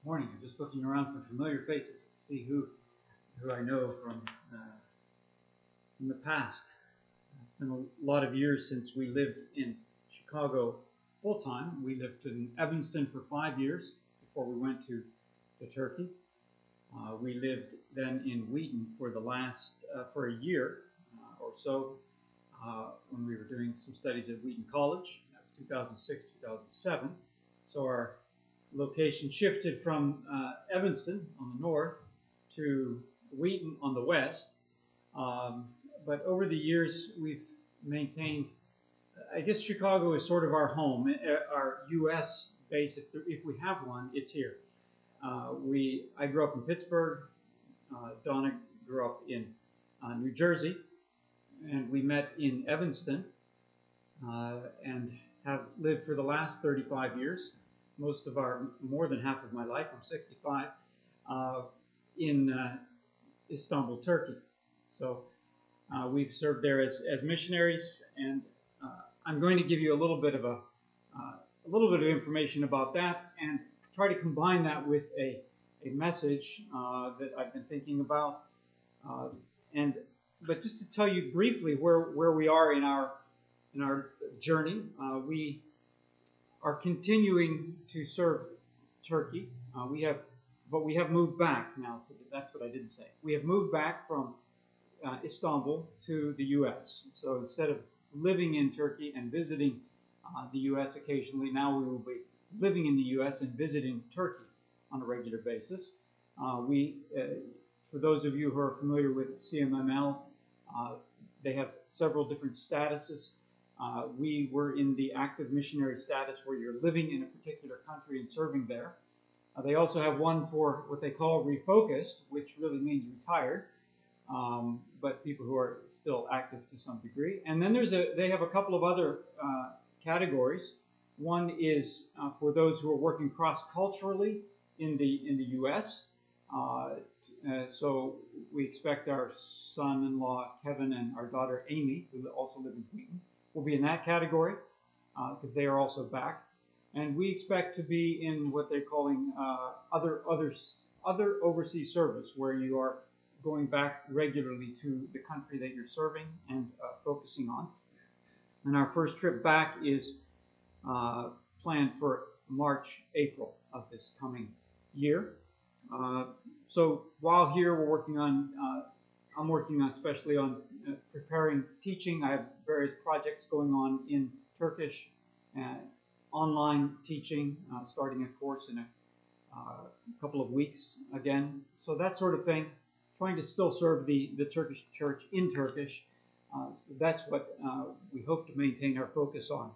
Morning. I'm just looking around for familiar faces to see who I know from the past. It's been a lot of years since we lived in Chicago full time. We lived in Evanston for 5 years before we went to Turkey. We lived then in Wheaton for the last for a year or so when we were doing some studies at Wheaton College. That was 2006, 2007. So our location shifted from Evanston on the north to Wheaton on the west. But over the years, we've maintained, I guess Chicago is sort of our home, our U.S. base. If we have one, it's here. I grew up in Pittsburgh. Donna grew up in New Jersey, and we met in Evanston and have lived for the last 35 years. More than half of my life, I'm 65, in Istanbul, Turkey. So we've served there as missionaries, and I'm going to give you a little bit of information about that, and try to combine that with a message that I've been thinking about, but just to tell you briefly where we are in our journey. We are continuing to serve Turkey. We have moved back now. That's what I didn't say. We have moved back from Istanbul to the U.S. So instead of living in Turkey and visiting the U.S. occasionally, now we will be living in the U.S. and visiting Turkey on a regular basis. For those of you who are familiar with CMML, they have several different statuses. We were in the active missionary status where you're living in a particular country and serving there. They also have one for what they call refocused, which really means retired, but people who are still active to some degree. And then they have a couple of other categories. One is for those who are working cross-culturally in the U.S. So we expect our son-in-law Kevin and our daughter Amy, who also live in Wheaton, will be in that category because they are also back. And we expect to be in what they're calling other overseas service, where you are going back regularly to the country that you're serving and focusing on. And our first trip back is planned for March, April of this coming year. So while here, I'm working especially on preparing teaching. I have various projects going on in Turkish, online teaching, starting a course in a couple of weeks again. So that sort of thing, trying to still serve the Turkish church in Turkish. That's what we hope to maintain our focus on.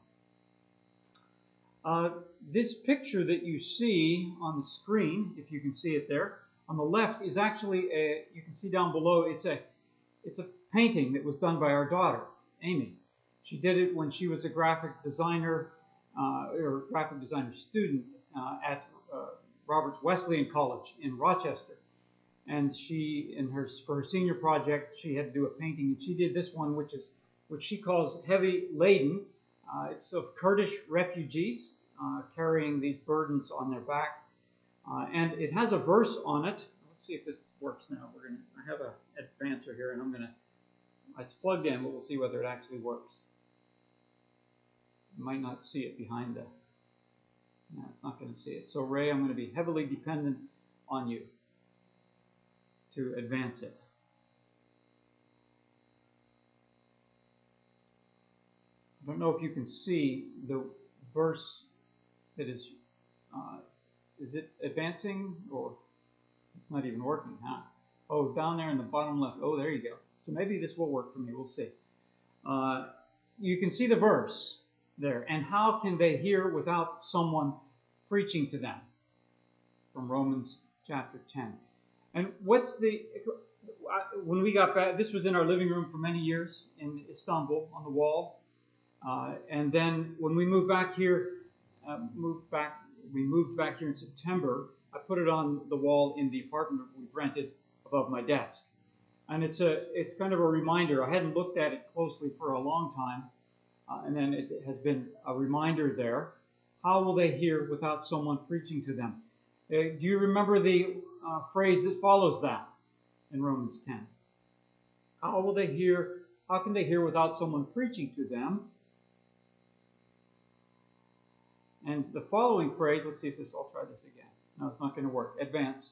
This picture that you see on the screen, if you can see it there, on the left is actually you can see down below, it's a painting that was done by our daughter, Amy. She did it when she was a graphic designer or graphic designer student at Roberts Wesleyan College in Rochester. And for her senior project, she had to do a painting, and she did this one, which she calls Heavy Laden. It's of Kurdish refugees carrying these burdens on their back. And it has a verse on it. Let's see if this works now. I have an advancer here, and it's plugged in, but we'll see whether it actually works. You might not see it behind it's not going to see it. So Ray, I'm going to be heavily dependent on you to advance it. I don't know if you can see the verse that is it advancing, or it's not even working, huh? Oh, down there in the bottom left. Oh, there you go. So maybe this will work for me. We'll see. You can see the verse there. And how can they hear without someone preaching to them? From Romans chapter 10. And when we got back, this was in our living room for many years in Istanbul on the wall. And then when we moved back here, we moved back here in September. I put it on the wall in the apartment we've rented above my desk. And it's kind of a reminder. I hadn't looked at it closely for a long time. And then it has been a reminder there. How will they hear without someone preaching to them? Do you remember the phrase that follows that in Romans 10? How will they hear? How can they hear without someone preaching to them? And the following phrase, let's see if this, I'll try this again. No, it's not going to work. Advance.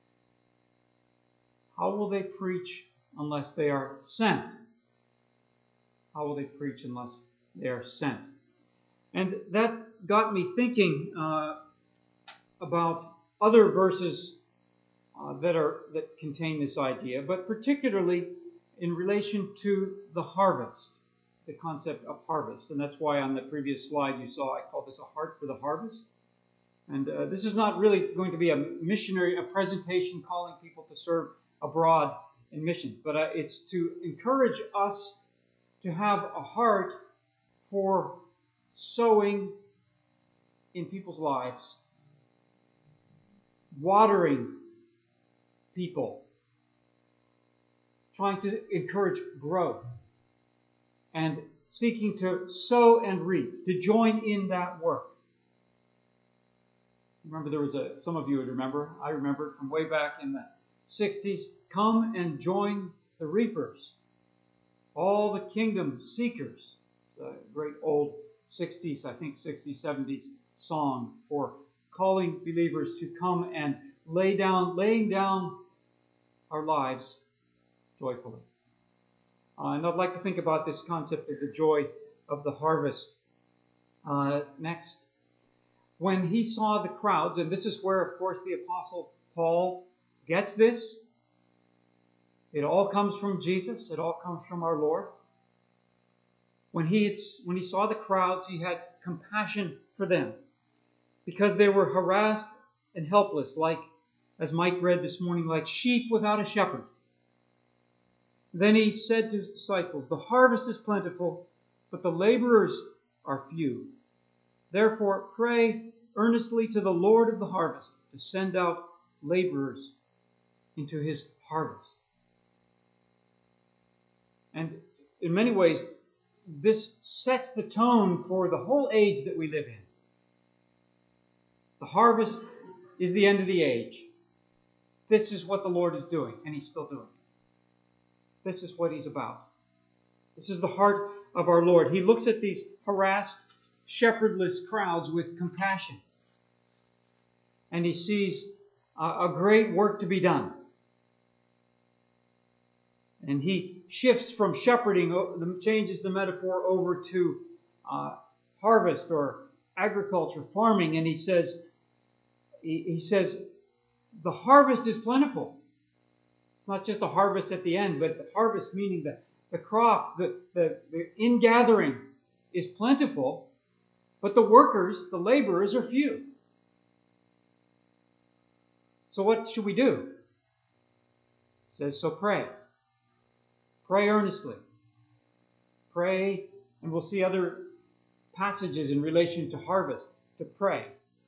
How will they preach unless they are sent? How will they preach unless they are sent? And that got me thinking about other verses that contain this idea, but particularly in relation to the harvest, the concept of harvest. And that's why on the previous slide you saw I called this a heart for the harvest. And this is not really going to be a presentation calling people to serve abroad in missions, but it's to encourage us to have a heart for sowing in people's lives, watering people, trying to encourage growth, and seeking to sow and reap, to join in that work. Remember, there was some of you would remember, I remember from way back in the 60s, come and join the reapers, all the kingdom seekers. It's a great old 60s, I think 60s, 70s song for calling believers to come and laying down our lives joyfully. And I'd like to think about this concept of the joy of the harvest. Next. When he saw the crowds, and this is where, of course, the Apostle Paul gets this. It all comes from Jesus. It all comes from our Lord. When he saw the crowds, he had compassion for them because they were harassed and helpless, like, as Mike read this morning, like sheep without a shepherd. Then he said to his disciples, "The harvest is plentiful, but the laborers are few. Therefore, pray earnestly to the Lord of the harvest to send out laborers into his harvest." And in many ways, this sets the tone for the whole age that we live in. The harvest is the end of the age. This is what the Lord is doing, and he's still doing it. This is what he's about. This is the heart of our Lord. He looks at these harassed, shepherdless crowds with compassion. And he sees a great work to be done. And he shifts from shepherding, changes the metaphor over to harvest or agriculture, farming, and he says, the harvest is plentiful. It's not just a harvest at the end, but the harvest meaning the crop, the ingathering is plentiful, but the workers, the laborers, are few. So what should we do? It says, so pray. Pray earnestly. Pray, and we'll see other passages in relation to harvest, to pray.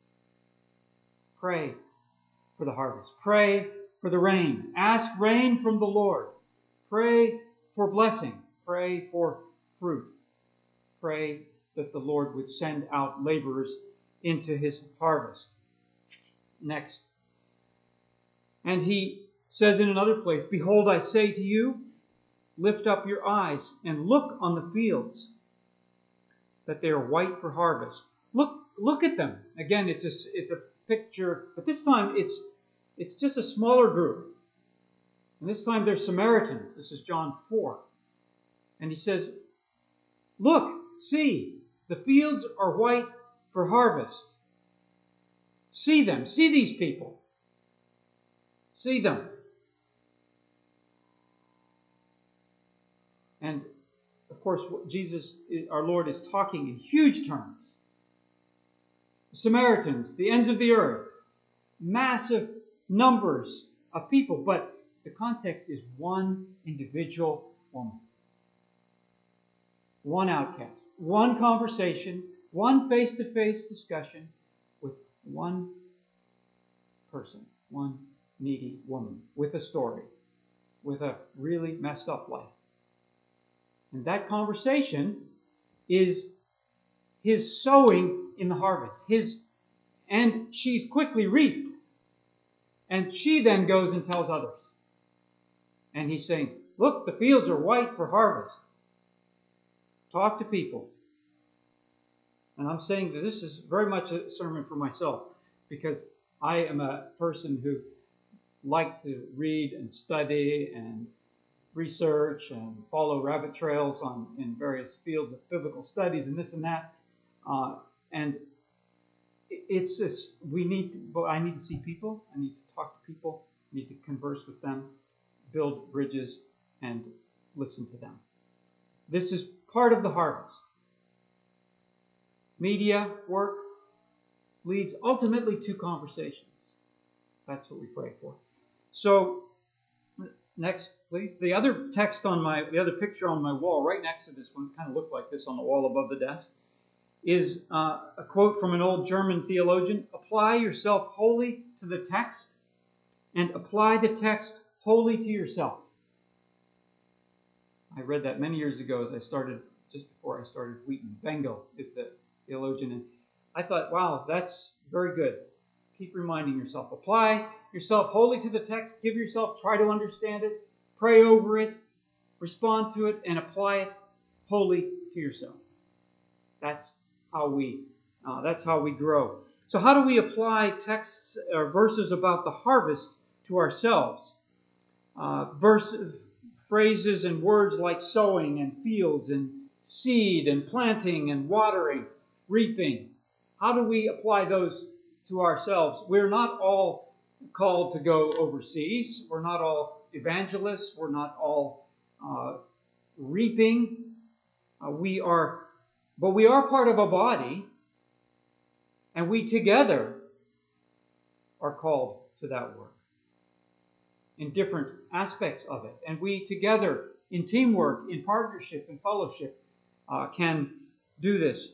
Pray for the harvest. Pray for the rain. Ask rain from the Lord. Pray for blessing. Pray for fruit. Pray that the Lord would send out laborers into his harvest. Next. And he says in another place, "Behold, I say to you, lift up your eyes and look on the fields, that they are white for harvest." Look at them. Again, it's a picture, but this time it's just a smaller group. And this time they're Samaritans. This is John 4. And he says, "Look, see, the fields are white for harvest." See them. See these people. See them. And, of course, Jesus, our Lord, is talking in huge terms. The Samaritans, the ends of the earth, massive numbers of people, but the context is one individual woman. One outcast, one conversation, one face-to-face discussion with one person, one needy woman with a story, with a really messed up life. And that conversation is his sowing in the harvest. And she's quickly reaped. And she then goes and tells others. And he's saying, look, the fields are white for harvest. Talk to people. And I'm saying that this is very much a sermon for myself, because I am a person who like to read and study and research and follow rabbit trails in various fields of biblical studies and this and that. And it's just, I need to see people. I need to talk to people. I need to converse with them, build bridges, and listen to them. This is part of the harvest. Media work leads ultimately to conversations. That's what we pray for. So, next, please. The other picture on my wall, right next to this one, kind of looks like this on the wall above the desk, is a quote from an old German theologian. Apply yourself wholly to the text, and apply the text wholly to yourself. I read that many years ago just before I started Wheaton. Bengal is the theologian, and I thought, wow, that's very good. Keep reminding yourself. Apply yourself wholly to the text. Try to understand it. Pray over it. Respond to it, and apply it wholly to yourself. That's how we grow. So how do we apply texts or verses about the harvest to ourselves? Phrases and words like sowing and fields and seed and planting and watering, reaping. How do we apply those to ourselves? We're not all called to go overseas. We're not all evangelists. We're not all reaping. But we are part of a body, and we together are called to that work in different aspects of it. And we together, in teamwork, in partnership, in fellowship, can do this.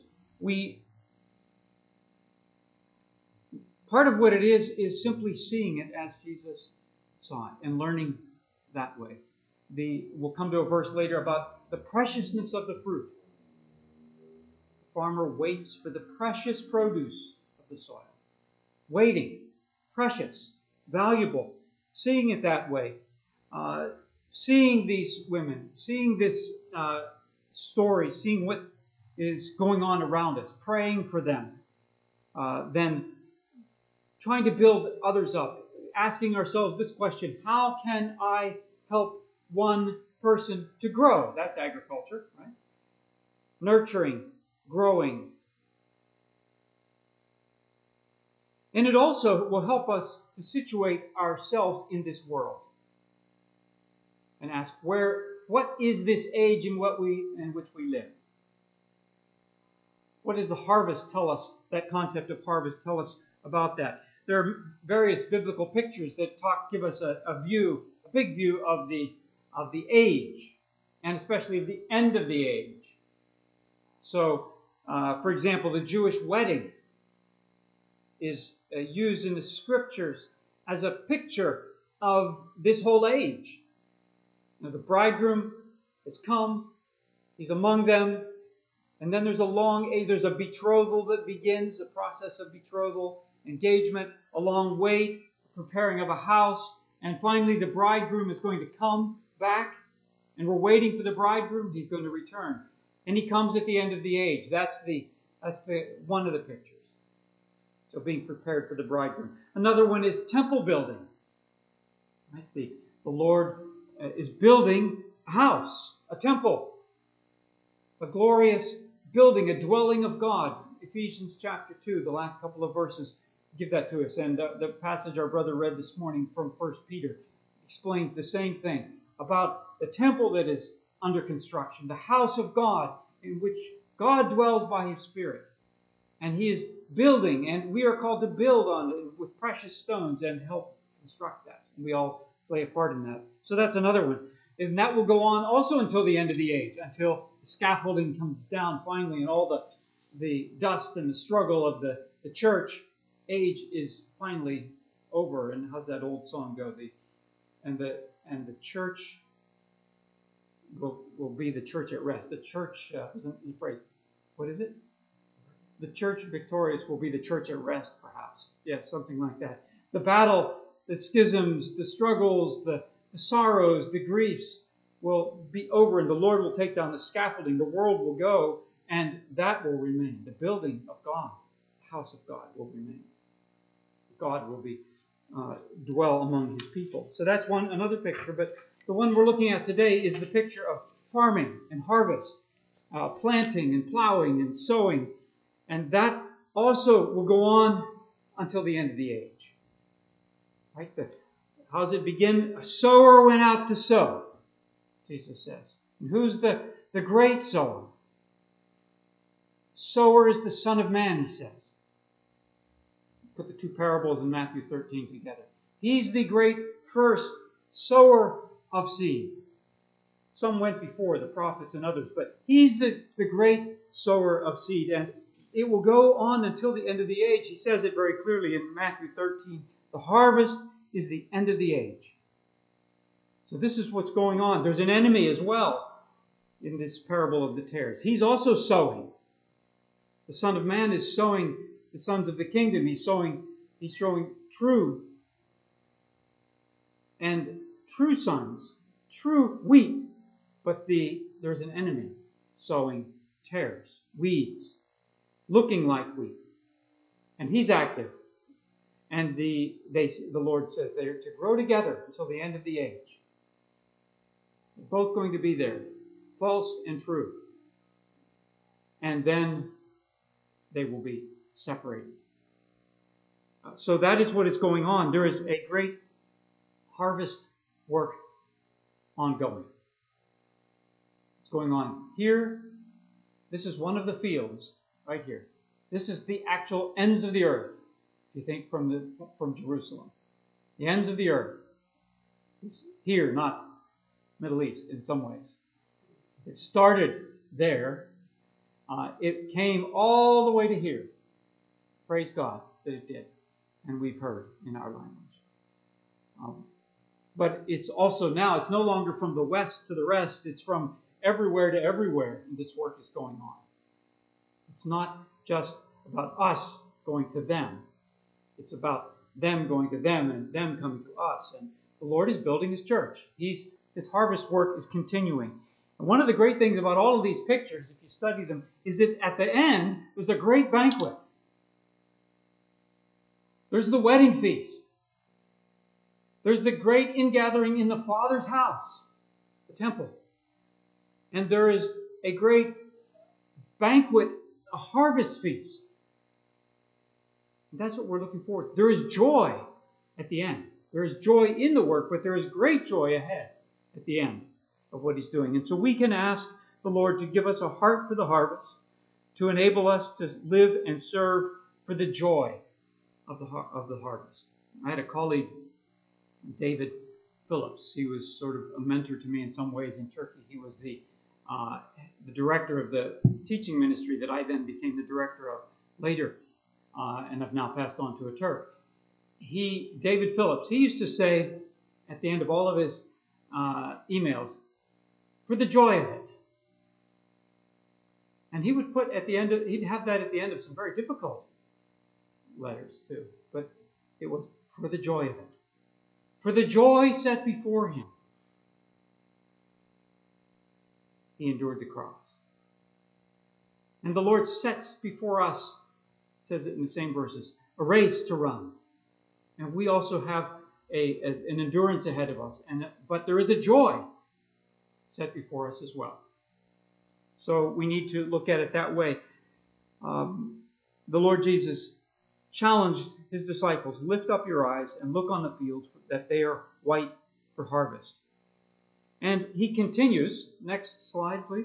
Part of what it is simply seeing it as Jesus saw it and learning that way. We'll come to a verse later about the preciousness of the fruit. The farmer waits for the precious produce of the soil. Waiting, precious, valuable, seeing it that way. Seeing these women, seeing this story, seeing what is going on around us, praying for them, then trying to build others up, asking ourselves this question: how can I help one person to grow? That's agriculture, right? Nurturing, growing. And it also will help us to situate ourselves in this world and ask, what is this age in which we live? What does the harvest tell us, that concept of harvest tell us about that? There are various biblical pictures that give us a big view of the age, and especially of the end of the age. So, for example, the Jewish wedding is used in the scriptures as a picture of this whole age. Now, the bridegroom has come, he's among them, and then there's a betrothal that begins, a process of betrothal, engagement, a long wait, preparing of a house, and finally the bridegroom is going to come back, and we're waiting for the bridegroom. He's going to return, and he comes at the end of the age. That's one of the pictures. So being prepared for the bridegroom. Another one is temple building. Right? The Lord is building a house, a temple, a glorious building, a dwelling of God. Ephesians chapter 2, the last couple of verses give that to us. And the passage our brother read this morning from 1 Peter explains the same thing about the temple that is under construction, the house of God in which God dwells by His Spirit. And He is building, and we are called to build on it with precious stones and help construct that. And we all play a part in that. So that's another one. And that will go on also until the end of the age, until the scaffolding comes down finally, and all the dust and the struggle of the church age is finally over. And how's that old song go? And the church will be the church at rest. The church isn't the phrase. What is it? The church victorious will be the church at rest, perhaps. Yes, something like that. The battle the schisms, the struggles, the sorrows, the griefs will be over, and the Lord will take down the scaffolding. The world will go, and that will remain. The building of God, the house of God, will remain. God will be dwell among his people. So that's another picture. But the one we're looking at today is the picture of farming and harvest, planting and plowing and sowing, and that also will go on until the end of the age. Right? How does it begin? A sower went out to sow, Jesus says. And who's the great sower? Sower is the Son of Man, he says. Put the two parables in Matthew 13 together. He's the great first sower of seed. Some went before, the prophets and others, but he's the great sower of seed. And it will go on until the end of the age. He says it very clearly in Matthew 13. The harvest is the end of the age. So this is what's going on. There's an enemy as well in this parable of the tares. He's also sowing. The Son of Man is sowing the sons of the kingdom. He's showing true sons, true wheat. But there's an enemy sowing tares, weeds, looking like wheat. And he's active. And the Lord says they're to grow together until the end of the age. They're both going to be there, false and true. And then they will be separated. So that is what is going on. There is a great harvest work ongoing. It's going on here. This is one of the fields right here. This is the actual ends of the earth. If you think from Jerusalem, the ends of the earth. It's here, not Middle East in some ways. It started there. It came all the way to here. Praise God that it did. And we've heard in our language. But it's also now, it's no longer from the west to the rest. It's from everywhere to everywhere. And this work is going on. It's not just about us going to them. It's about them going to them and them coming to us. And the Lord is building his church. His harvest work is continuing. And one of the great things about all of these pictures, if you study them, is that at the end, there's a great banquet. There's the wedding feast. There's the great ingathering in the Father's house, the temple. And there is a great banquet, a harvest feast. And that's what we're looking forward to. There is joy at the end. There is joy in the work, but there is great joy ahead at the end of what he's doing. And so we can ask the Lord to give us a heart for the harvest, to enable us to live and serve for the joy of the harvest. I had a colleague, David Phillips. He was sort of a mentor to me in some ways in Turkey. He was the director of the teaching ministry that I then became the director of later, and have now passed on to a Turk. David Phillips, he used to say at the end of all of his emails, for the joy of it. And he would put he'd have that at the end of some very difficult letters too. But it was for the joy of it. For the joy set before him, he endured the cross. And the Lord sets before us, it says it in the same verses, a race to run. And we also have an endurance ahead of us. But there is a joy set before us as well. So we need to look at it that way. The Lord Jesus challenged his disciples, lift up your eyes and look on the fields that they are white for harvest. And he continues, next slide please.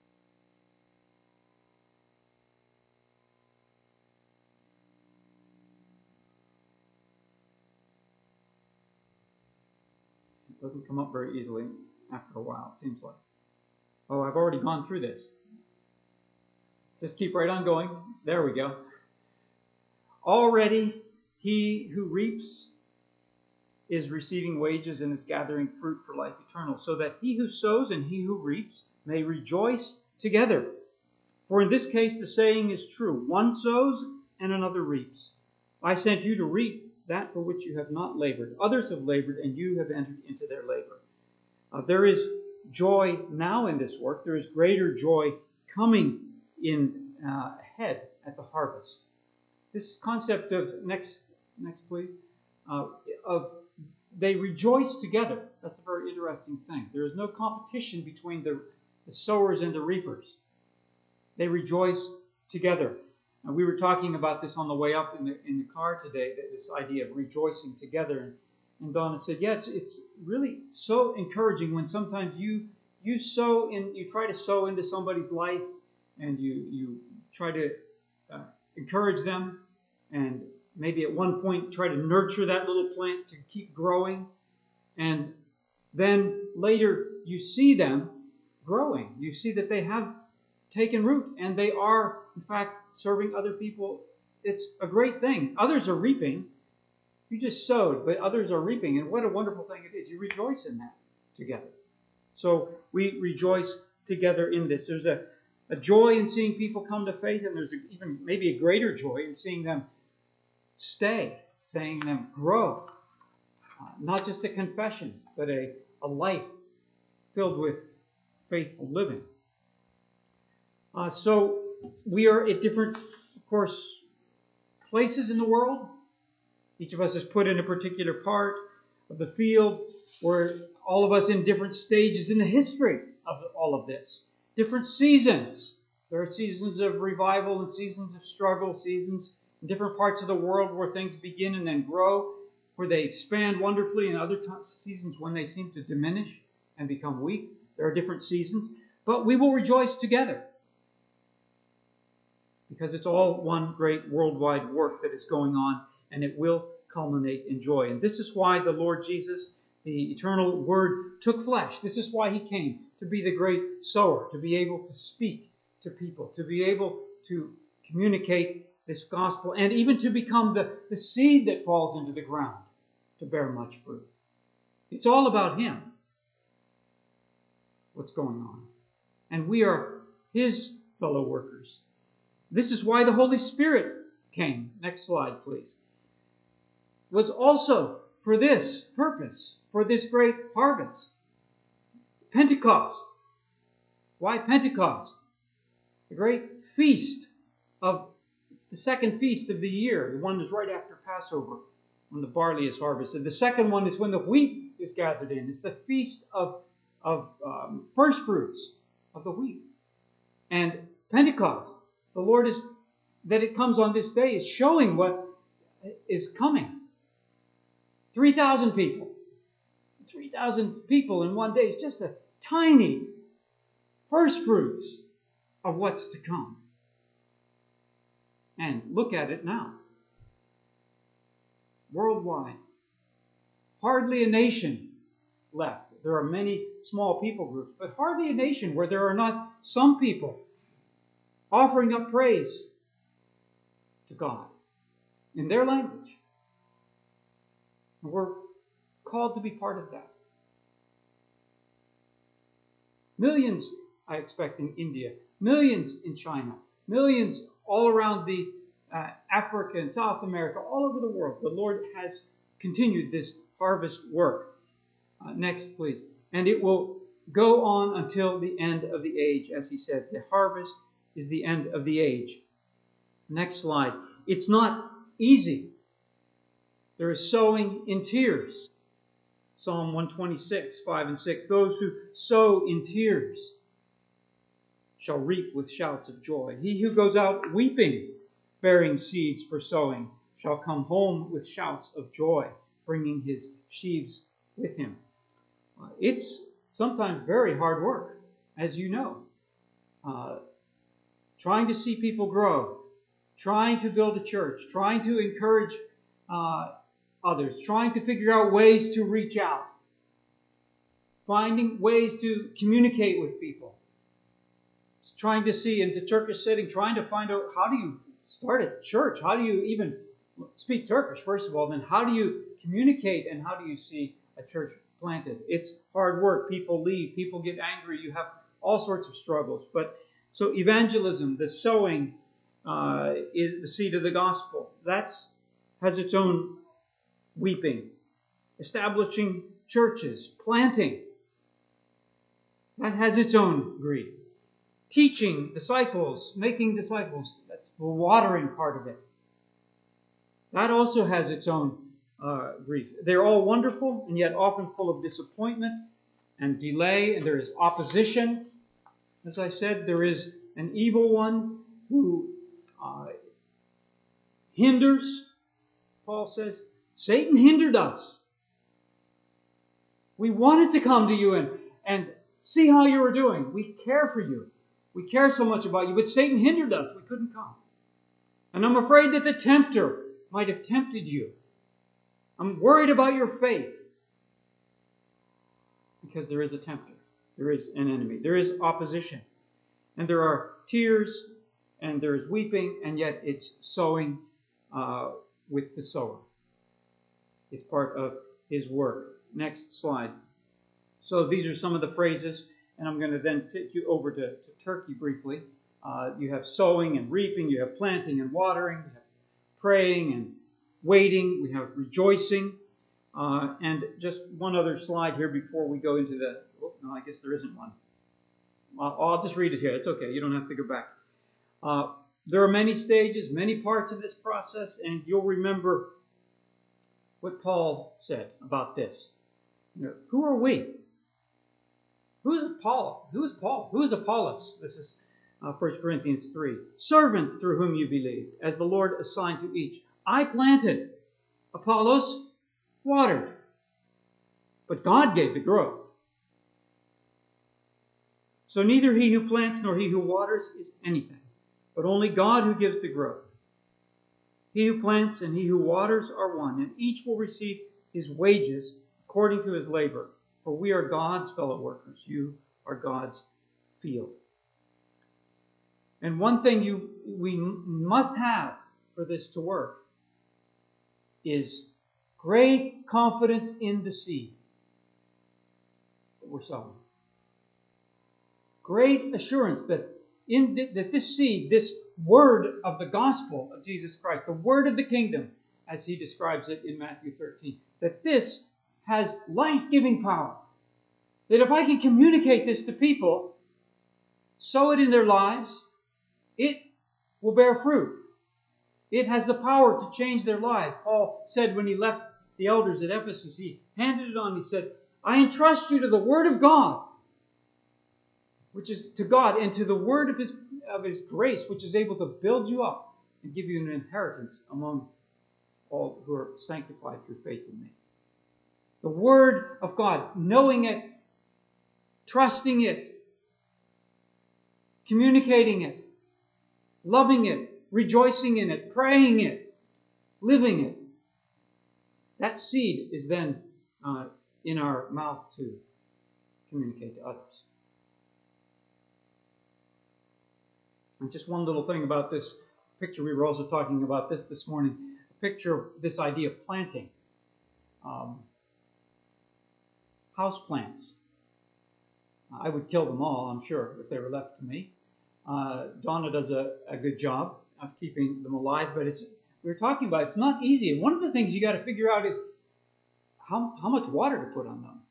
It doesn't come up very easily after a while, it seems like. Oh, I've already gone through this. Just keep right on going. There we go. Already he who reaps is receiving wages and is gathering fruit for life eternal, so that he who sows and he who reaps may rejoice together. For in this case the saying is true, one sows and another reaps. I sent you to reap that for which you have not labored. Others have labored, and you have entered into their labor. There is joy now in this work. There is greater joy coming in ahead at the harvest. This concept of, next please, of they rejoice together. That's a very interesting thing. There is no competition between the sowers and the reapers. They rejoice together. And we were talking about this on the way up in the car today, this idea of rejoicing together. And Donna said, yeah, it's really so encouraging when sometimes you try to sow into somebody's life, and you try to encourage them, and maybe at one point try to nurture that little plant to keep growing. And then later you see them growing. You see that they have taken root, and they are, in fact, serving other people. It's a great thing. Others are reaping. You just sowed, but others are reaping. And what a wonderful thing it is. You rejoice in that together. So we rejoice together in this. There's a joy in seeing people come to faith, and there's even maybe a greater joy in seeing them stay, seeing them grow. Not just a confession, but a life filled with faithful living. So we are at different, of course, places in the world. Each of us is put in a particular part of the field. We're all of us in different stages in the history of all of this. Different seasons. There are seasons of revival and seasons of struggle, seasons in different parts of the world where things begin and then grow, where they expand wonderfully, and other seasons when they seem to diminish and become weak. There are different seasons. But we will rejoice together, because it's all one great worldwide work that is going on, and it will culminate in joy. And this is why the Lord Jesus, the eternal Word, took flesh. This is why he came, to be the great sower, to be able to speak to people, to be able to communicate this gospel, and even to become the seed that falls into the ground to bear much fruit. It's all about him, what's going on. And we are his fellow workers. This is why the Holy Spirit came. Next slide, please. Was also for this purpose, for this great harvest. Pentecost. Why Pentecost? The great feast it's the second feast of the year. The one is right after Passover, when the barley is harvested. The second one is when the wheat is gathered in. It's the feast of first fruits of the wheat. And Pentecost, the Lord is, that it comes on this day, is showing what is coming. 3,000 people. 3,000 people in one day is just a tiny first fruits of what's to come. And look at it now. Worldwide. Hardly a nation left. There are many small people groups, but hardly a nation where there are not some people offering up praise to God in their language. And we're called to be part of that. Millions, I expect, in India, millions in China, millions all around the Africa and South America, all over the world. The Lord has continued this harvest work. Next, please. And it will go on until the end of the age, as he said. The harvest is the end of the age. Next slide. It's not easy. There is sowing in tears. Psalm 126, 5 and 6. Those who sow in tears shall reap with shouts of joy. He who goes out weeping, bearing seeds for sowing, shall come home with shouts of joy, bringing his sheaves with him. It's sometimes very hard work, as you know. Trying to see people grow, trying to build a church, trying to encourage others, trying to figure out ways to reach out, finding ways to communicate with people, trying to see into Turkish setting, trying to find out how do you start a church, how do you even speak Turkish, first of all, then how do you communicate and how do you see a church planted? It's hard work. People leave, people get angry, you have all sorts of struggles. But so evangelism, the sowing, is the seed of the gospel. Has its own weeping. Establishing churches, planting, that has its own grief. Teaching disciples, making disciples, that's the watering part of it. That also has its own grief. They're all wonderful and yet often full of disappointment and delay, and there is opposition. As I said, there is an evil one who hinders. Paul says, Satan hindered us. We wanted to come to you and see how you were doing. We care for you. We care so much about you, but Satan hindered us. We couldn't come. And I'm afraid that the tempter might have tempted you. I'm worried about your faith. Because there is a tempter. There is an enemy. There is opposition. And there are tears and there is weeping, and yet it's sowing with the sower. It's part of his work. Next slide. So these are some of the phrases, and I'm going to then take you over to Turkey briefly. You have sowing and reaping. You have planting and watering. You have praying and waiting. We have rejoicing. And just one other slide here before we go into the... Oh, no, I guess there isn't one. I'll just read it here. It's okay. You don't have to go back. There are many stages, many parts of this process, and you'll remember what Paul said about this. You know, who are we? Who is Paul? Who is Paul? Who is Apollos? This is 1 Corinthians 3. Servants through whom you believed, as the Lord assigned to each. I planted, Apollos watered, but God gave the growth. So neither he who plants nor he who waters is anything, but only God who gives the growth. He who plants and he who waters are one, and each will receive his wages according to his labor. For we are God's fellow workers. You are God's field. And one thing we must have for this to work is great confidence in the seed that we're sowing. Great assurance that that this seed, this word of the gospel of Jesus Christ, the word of the kingdom, as he describes it in Matthew 13, that this has life-giving power. That if I can communicate this to people, sow it in their lives, it will bear fruit. It has the power to change their lives. Paul said when he left the elders at Ephesus, he handed it on, he said, I entrust you to the word of God, which is to God, and to the word of his grace, which is able to build you up and give you an inheritance among all who are sanctified through faith in me. The word of God, knowing it, trusting it, communicating it, loving it, rejoicing in it, praying it, living it. That seed is then in our mouth to communicate to others. And just one little thing about this picture, we were also talking about this morning, a picture of this idea of planting. House plants. I would kill them all, I'm sure, if they were left to me. Donna does a good job of keeping them alive, but we were talking about it's not easy. And one of the things you got to figure out is how much water to put on them.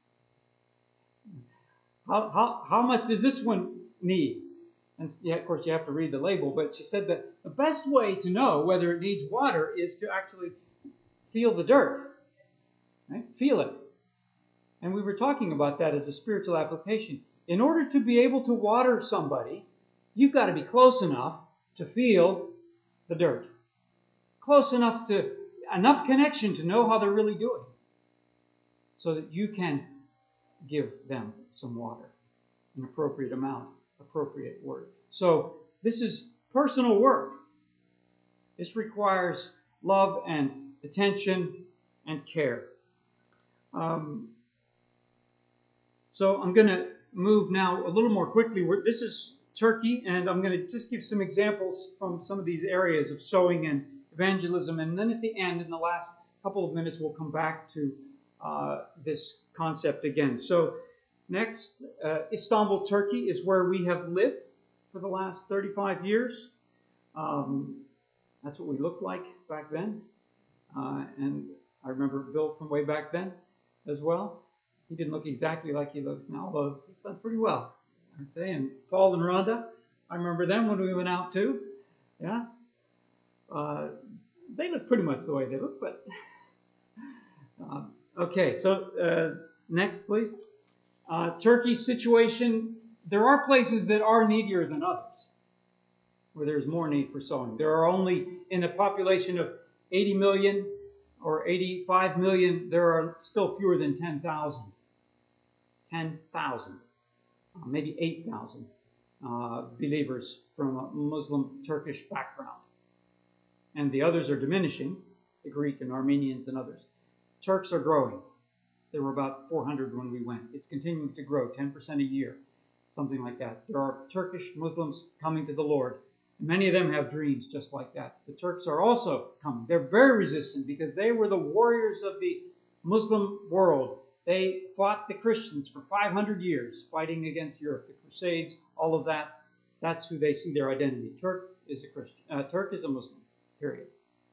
How much does this one need? And yeah, of course, you have to read the label, but she said that the best way to know whether it needs water is to actually feel the dirt. Right? Feel it. And we were talking about that as a spiritual application. In order to be able to water somebody, you've got to be close enough to feel the dirt. Close enough connection to know how they're really doing. So that you can give them some water, an appropriate amount, appropriate word. So this is personal work. This requires love and attention and care. So I'm going to move now a little more quickly. This is Turkey, and I'm going to just give some examples from some of these areas of sowing and evangelism. And then at the end, in the last couple of minutes, we'll come back to this concept again. So next, Istanbul, Turkey is where we have lived for the last 35 years. That's what we looked like back then. And I remember Bill from way back then as well. He didn't look exactly like he looks now, although he's done pretty well, I'd say. And Paul and Rhonda, I remember them when we went out too. Yeah. They look pretty much the way they look, but okay. So next, please. Turkey's situation. There are places that are needier than others, where there's more need for sowing. There are only, in a population of 80 million or 85 million, there are still fewer than 10,000. 10,000, maybe 8,000 believers from a Muslim Turkish background. And the others are diminishing, the Greek and Armenians and others. Turks are growing. There were about 400 when we went. It's continuing to grow, 10% a year, something like that. There are Turkish Muslims coming to the Lord. Many of them have dreams just like that. The Turks are also coming. They're very resistant because they were the warriors of the Muslim world. They fought the Christians for 500 years, fighting against Europe, the Crusades, all of that. That's who they see their identity. Turk is a Christian. Turk is a Muslim, period.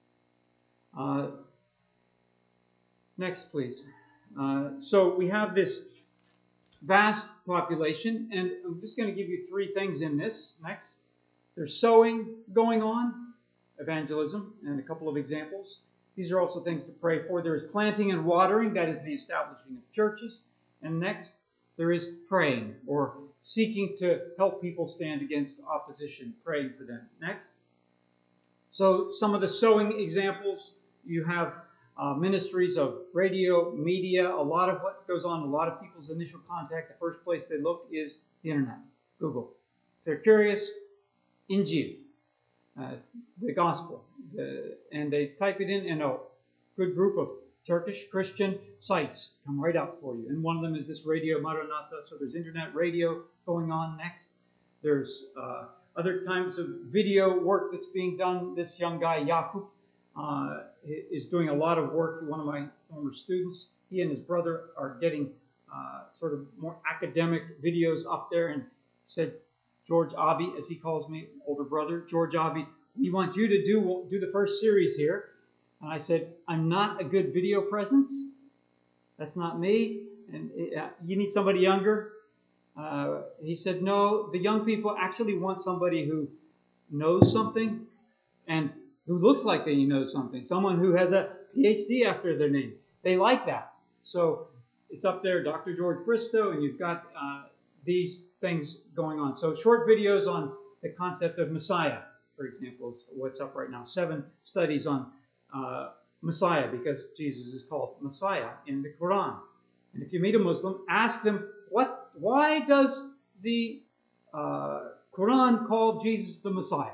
Next, please. So we have this vast population, and I'm just going to give you three things in this. Next. There's sowing going on, evangelism, and a couple of examples. These are also things to pray for. There is planting and watering, that is the establishing of churches. And next, there is praying, or seeking to help people stand against opposition, praying for them. Next. So some of the sowing examples, you have ministries of radio, media, a lot of what goes on, a lot of people's initial contact, the first place they look is the internet, Google. If they're curious, Injil, the gospel, and they type it in, and a good group of Turkish Christian sites come right up for you. And one of them is this Radio Maranatha, so there's internet radio going on. Next, there's other types of video work that's being done. This young guy, Jakub, is doing a lot of work. One of my former students, he and his brother are getting sort of more academic videos up there, and said, George Abi, as he calls me, older brother, George Abi, we want you to do the first series here. And I said, I'm not a good video presence. That's not me. And you need somebody younger. He said, no, the young people actually want somebody who knows something and who looks like they know something. Someone who has a PhD after their name. They like that. So it's up there, Dr. George Bristow, and you've got these things going on. So short videos on the concept of Messiah, for example, is what's up right now. 7 studies on Messiah, because Jesus is called Messiah in the Quran. And if you meet a Muslim, ask them, why does the Quran call Jesus the Messiah?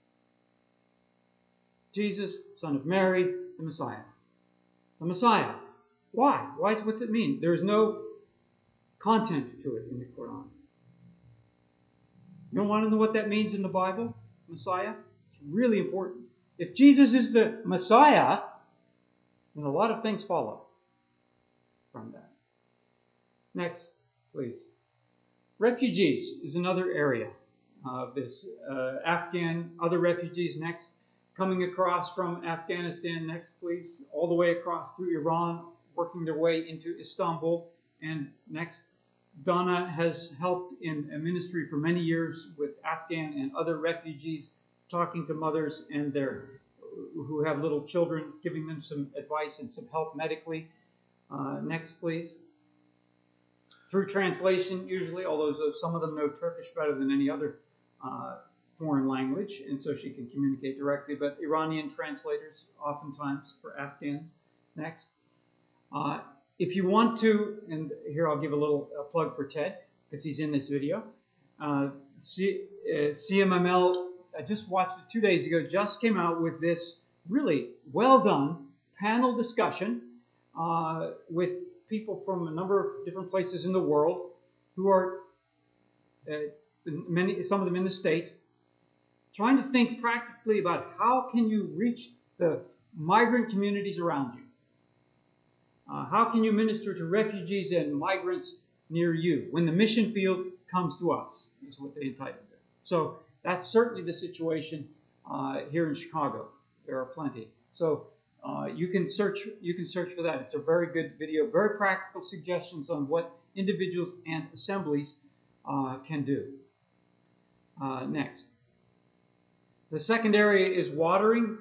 Jesus, son of Mary, the Messiah. The Messiah. Why? What's it mean? There's no content to it in the Quran. You don't want to know what that means in the Bible? Messiah? It's really important. If Jesus is the Messiah, then a lot of things follow from that. Next, please. Refugees is another area of this. Afghan, other refugees next. Coming across from Afghanistan next, please. All the way across through Iran, working their way into Istanbul. And next, Donna has helped in a ministry for many years with Afghan and other refugees, talking to mothers and who have little children, giving them some advice and some help medically. Next, please. Through translation, usually, although some of them know Turkish better than any other foreign language, and so she can communicate directly, but Iranian translators oftentimes for Afghans. Next. If you want to, and here I'll give a little plug for Ted, because he's in this video. CMML, I just watched it 2 days ago, just came out with this really well done panel discussion with people from a number of different places in the world who are, some of them in the States, trying to think practically about how can you reach the migrant communities around you. How can you minister to refugees and migrants near you when the mission field comes to us, is what they entitled it. So that's certainly the situation here in Chicago. There are plenty. So You can search for that. It's a very good video, very practical suggestions on what individuals and assemblies can do. Next. The second area is watering,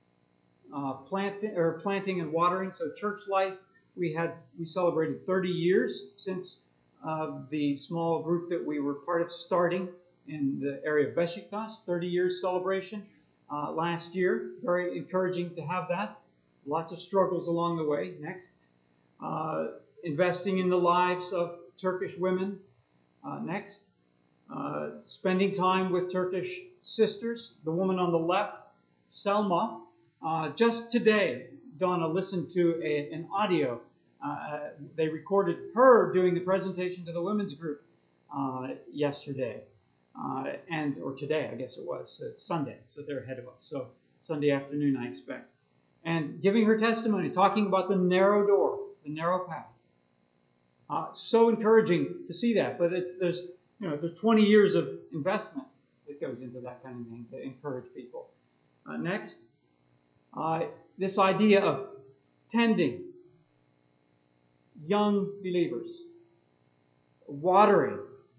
planting and watering. So church life, we celebrated 30 years since the small group that we were part of starting in the area of Besiktas, 30 years celebration last year. Very encouraging to have that. Lots of struggles along the way. Next. Investing in the lives of Turkish women. Next. Spending time with Turkish sisters. The woman on the left, Selma. Just today, Donna listened to an audio. They recorded her doing the presentation to the women's group yesterday. Or today, I guess it was. It's Sunday, so they're ahead of us. So Sunday afternoon, I expect. And giving her testimony, talking about the narrow door, the narrow path. So encouraging to see that. But there's 20 years of investment that goes into that kind of thing to encourage people. Next, this idea of tending young believers, watering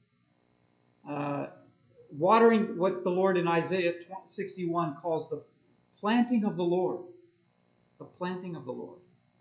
what the Lord in Isaiah 61 calls the planting of the Lord. The planting of the Lord.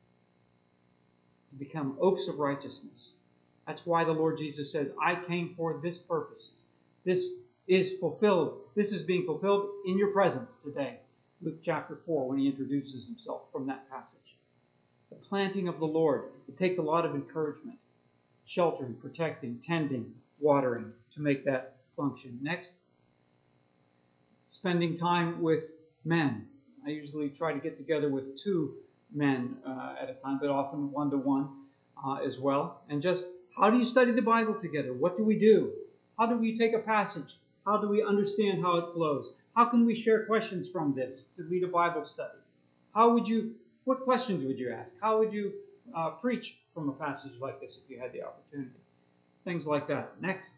To become oaks of righteousness. That's why the Lord Jesus says, I came for this purpose. This is fulfilled. This is being fulfilled in your presence today. Luke chapter 4, when he introduces himself from that passage. The planting of the Lord. It takes a lot of encouragement. Sheltering, protecting, tending, watering to make that function. Next, spending time with men. I usually try to get together with 2 men at a time, but often 1-to-1 as well. And just, how do you study the Bible together? What do we do? How do we take a passage? How do we understand how it flows? How can we share questions from this to lead a Bible study? What questions would you ask? How would you preach from a passage like this if you had the opportunity? Things like that. Next,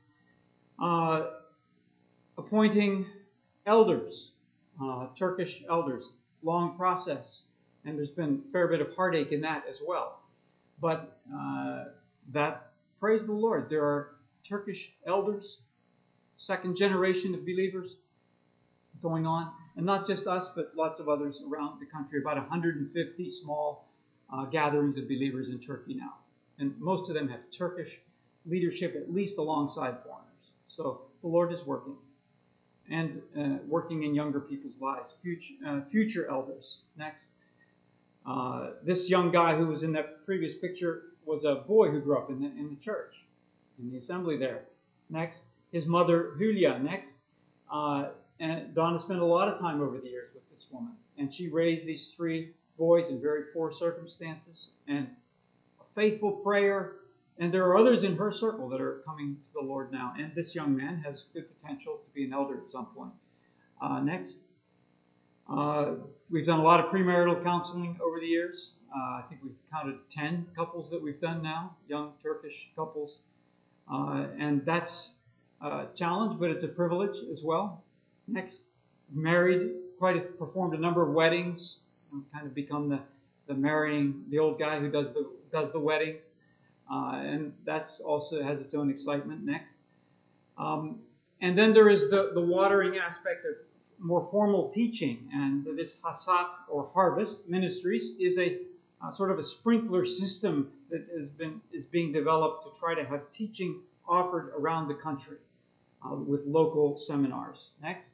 appointing elders. Turkish elders, long process, and there's been a fair bit of heartache in that as well. But praise the Lord, there are Turkish elders, second generation of believers going on, and not just us, but lots of others around the country. About 150 small gatherings of believers in Turkey now, and most of them have Turkish leadership, at least alongside foreigners. So the Lord is working. And working in younger people's lives, future elders. Next, this young guy who was in that previous picture was a boy who grew up in the church, in the assembly there. Next, his mother Julia. Next, and Donna spent a lot of time over the years with this woman, and she raised these 3 boys in very poor circumstances, and a faithful prayer. And there are others in her circle that are coming to the Lord now. And this young man has good potential to be an elder at some point. Next. We've done a lot of premarital counseling over the years. I think we've counted 10 couples that we've done now, young Turkish couples. And that's a challenge, but it's a privilege as well. Next. Performed a number of weddings. Kind of become the old guy who does the weddings. And that's also has its own excitement. Next. And then there is the watering aspect of more formal teaching. And this Hasat, or Harvest Ministries, is a sort of a sprinkler system that is being developed to try to have teaching offered around the country with local seminars. Next.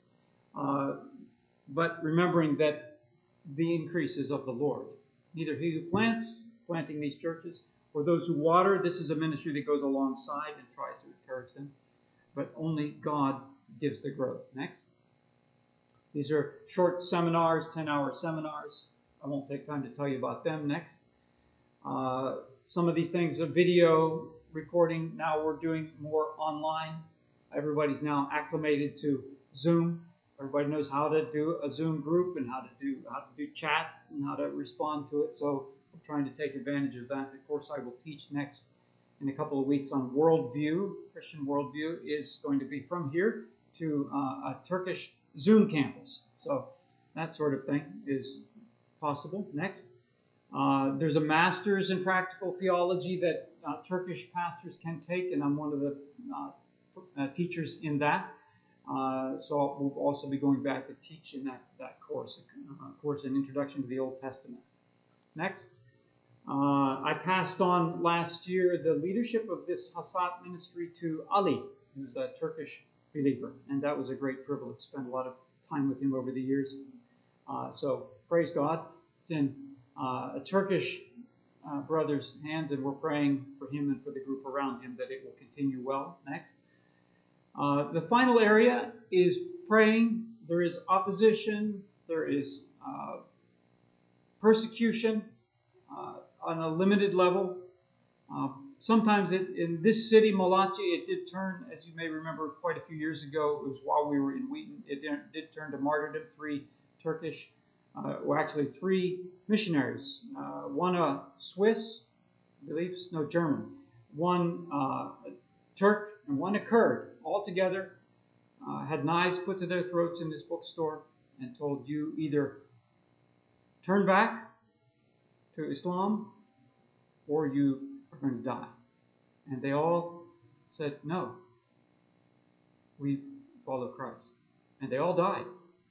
But remembering that the increase is of the Lord. Neither he who planting these churches, or those who water. This is a ministry that goes alongside and tries to encourage them. But only God gives the growth. Next. These are short seminars, 10-hour seminars. I won't take time to tell you about them. Next. Some of these things are video recording. Now we're doing more online. Everybody's now acclimated to Zoom. Everybody knows how to do a Zoom group and how to do chat and how to respond to it. So I'm trying to take advantage of that. The course I will teach next in a couple of weeks on worldview, Christian worldview, is going to be from here to a Turkish Zoom campus. So that sort of thing is possible. Next. There's a master's in practical theology that Turkish pastors can take, and I'm one of the teachers in that. So we'll also be going back to teach in that course, an introduction to the Old Testament. Next. I passed on last year the leadership of this Hasat ministry to Ali, who's a Turkish believer, and that was a great privilege. Spent a lot of time with him over the years. So praise God. It's in a Turkish brother's hands, and we're praying for him and for the group around him that it will continue well. Next. The final area is praying. There is opposition. There is persecution on a limited level. Sometimes in this city, Malachi, it did turn, as you may remember, quite a few years ago. It was while we were in Wheaton. It did turn to martyrdom. 3 Turkish, actually 3 missionaries. One a Swiss, I believe, no, German. One a Turk and one a Kurd. All together, had knives put to their throats in this bookstore and told you either turn back to Islam or you are going to die. And they all said, no, we follow Christ. And they all died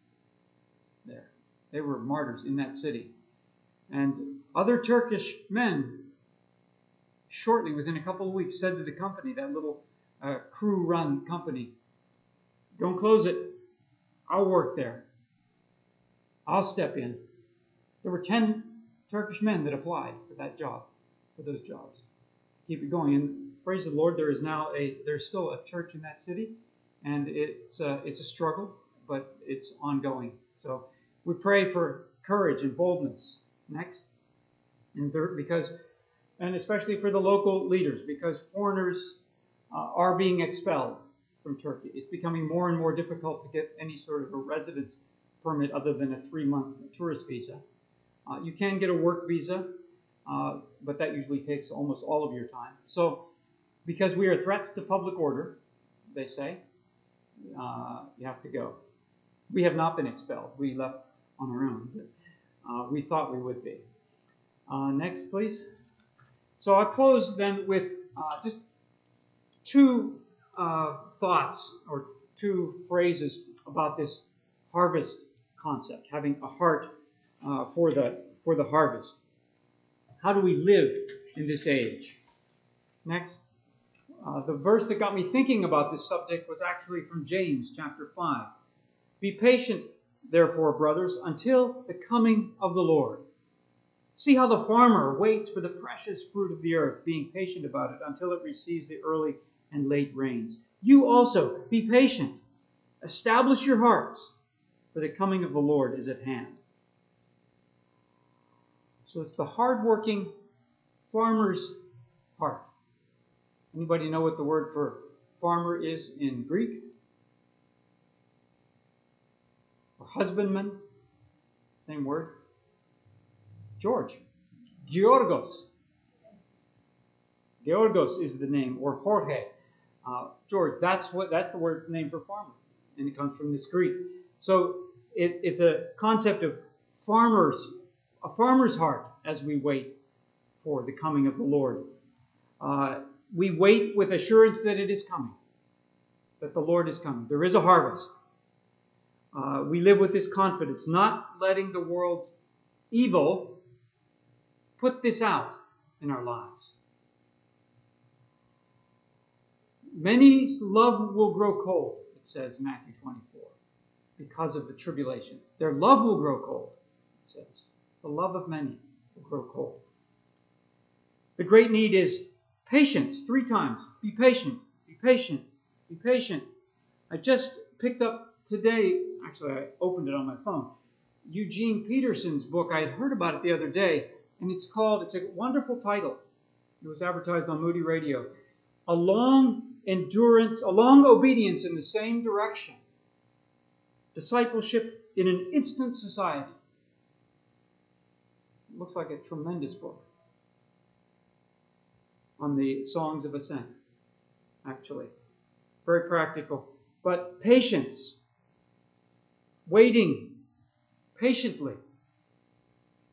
there. They were martyrs in that city. And other Turkish men, shortly, within a couple of weeks, said to the company, that little crew-run company, don't close it. I'll work there. I'll step in. There were 10 Turkish men that applied for that job, for those jobs, to keep it going. And praise the Lord, there's still a church in that city, and it's a struggle, but it's ongoing. So we pray for courage and boldness. Next, and third, and especially for the local leaders, because foreigners are being expelled from Turkey. It's becoming more and more difficult to get any sort of a residence permit other than a 3-month tourist visa. You can get a work visa, but that usually takes almost all of your time. So, because we are threats to public order, they say, you have to go. We have not been expelled. We left on our own, but we thought we would be. Next, please. So I'll close then with just 2 thoughts or 2 phrases about this harvest concept, having a heart for the harvest. How do we live in this age? Next, the verse that got me thinking about this subject was actually from James chapter 5. Be patient, therefore, brothers, until the coming of the Lord. See how the farmer waits for the precious fruit of the earth, being patient about it until it receives the early and late rains. You also be patient. Establish your hearts, for the coming of the Lord is at hand. So it's the hardworking farmer's heart. Anybody know what the word for farmer is in Greek? Or husbandman? Same word. George. Georgos. Georgos is the name, or Jorge. George, that's the word name for farmer, and it comes from this Greek. So it's a concept of a farmer's heart as we wait for the coming of the Lord. We wait with assurance that it is coming, that the Lord is coming. There is a harvest. We live with this confidence, not letting the world's evil put this out in our lives. Many's love will grow cold, it says in Matthew 24, because of the tribulations. Their love will grow cold, it says. The love of many will grow cold. The great need is patience, 3 times. Be patient, be patient, be patient. I just picked up today, actually I opened it on my phone, Eugene Peterson's book. I had heard about it the other day, and it's a wonderful title. It was advertised on Moody Radio. A long obedience in the same direction. Discipleship in an instant society. It looks like a tremendous book on the songs of ascent, actually. Very practical. But patience, waiting patiently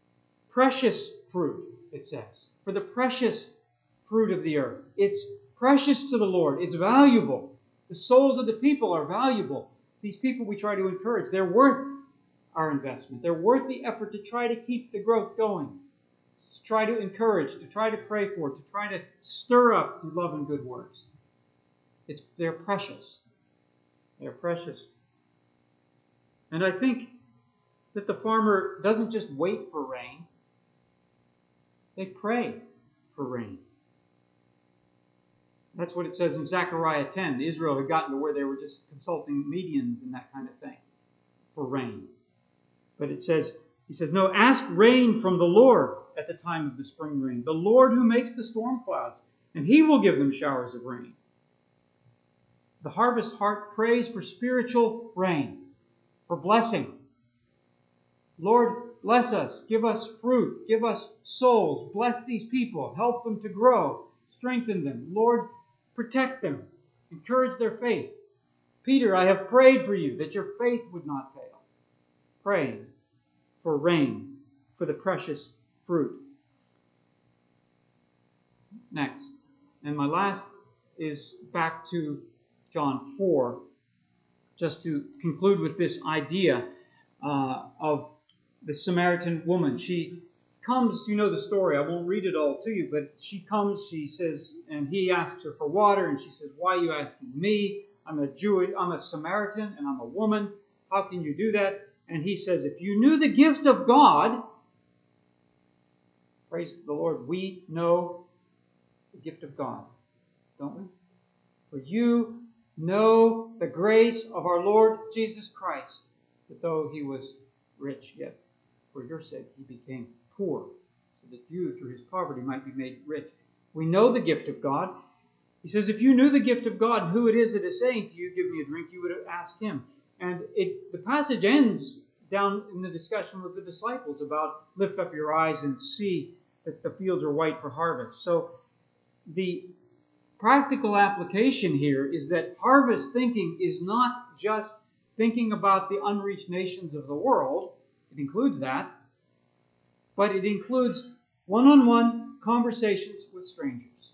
precious fruit, it says. For the precious fruit of the earth. It's precious to the Lord. It's valuable. The souls of the people are valuable. These people we try to encourage, they're worth our investment. They're worth the effort to try to keep the growth going, to try to encourage, to try to pray for, to try to stir up to love and good works. They're precious. They're precious. And I think that the farmer doesn't just wait for rain. They pray for rain. That's what it says in Zechariah 10. Israel had gotten to where they were just consulting mediums and that kind of thing for rain. But he says, no, ask rain from the Lord at the time of the spring rain. The Lord who makes the storm clouds, and He will give them showers of rain. The harvest heart prays for spiritual rain, for blessing. Lord, bless us, give us fruit, give us souls, bless these people, help them to grow, strengthen them. Lord, protect them, encourage their faith. Peter, I have prayed for you that your faith would not fail. Praying for rain, for the precious fruit. Next, and my last is back to John 4, just to conclude with this idea of the Samaritan woman. She comes, you know the story, I won't read it all to you, but she comes, she says, and he asks her for water, and she says, why are you asking me? I'm a Samaritan, and I'm a woman. How can you do that? And he says, if you knew the gift of God, praise the Lord, we know the gift of God, don't we? For you know the grace of our Lord Jesus Christ, that though He was rich, yet for your sake He became poor, so that you through His poverty might be made rich. We know the gift of God. He says, if you knew the gift of God and who it is that is saying to you, give me a drink, you would have asked Him. And the passage ends down in the discussion with the disciples about lift up your eyes and see that the fields are white for harvest. So the practical application here is that harvest thinking is not just thinking about the unreached nations of the world. It includes that. But it includes one-on-one conversations with strangers.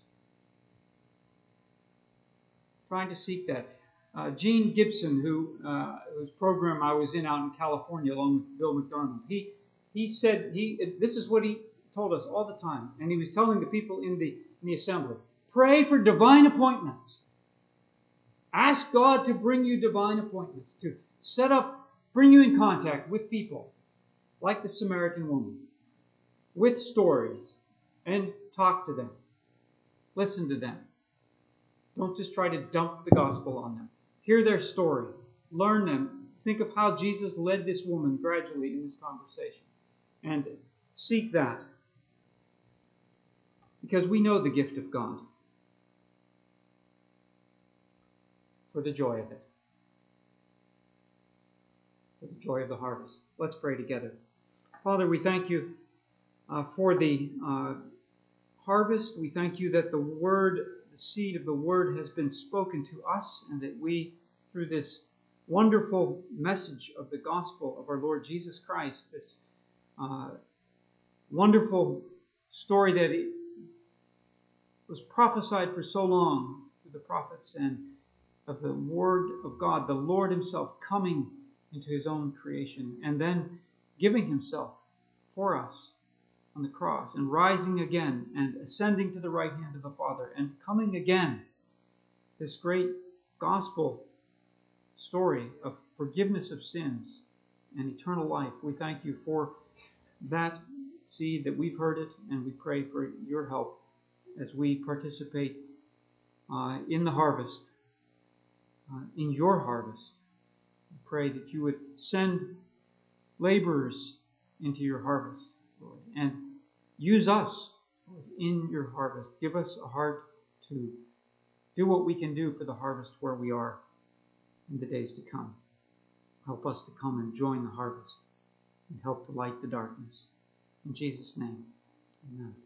Trying to seek that. Gene Gibson, whose program I was in out in California along with Bill McDonald, he said, this is what he told us all the time, and he was telling the people in the assembly, pray for divine appointments. Ask God to bring you divine appointments, to bring you in contact with people like the Samaritan woman, with stories, and talk to them. Listen to them. Don't just try to dump the gospel on them. Hear their story. Learn them. Think of how Jesus led this woman gradually in this conversation. And seek that. Because we know the gift of God. For the joy of it. For the joy of the harvest. Let's pray together. Father, we thank you for the harvest. We thank you that the seed of the word has been spoken to us, and that we, through this wonderful message of the gospel of our Lord Jesus Christ, this wonderful story that was prophesied for so long through the prophets, and of the word of God, the Lord Himself coming into His own creation, and then giving Himself for us on the cross, and rising again, and ascending to the right hand of the Father, and coming again. This great gospel story of forgiveness of sins and eternal life. We thank you for that seed, that we've heard it, and we pray for your help as we participate in the harvest, in your harvest. We pray that you would send laborers into your harvest, Lord, and use us, Lord, in your harvest. Give us a heart to do what we can do for the harvest where we are in the days to come. Help us to come and join the harvest and help to light the darkness. In Jesus' name, amen.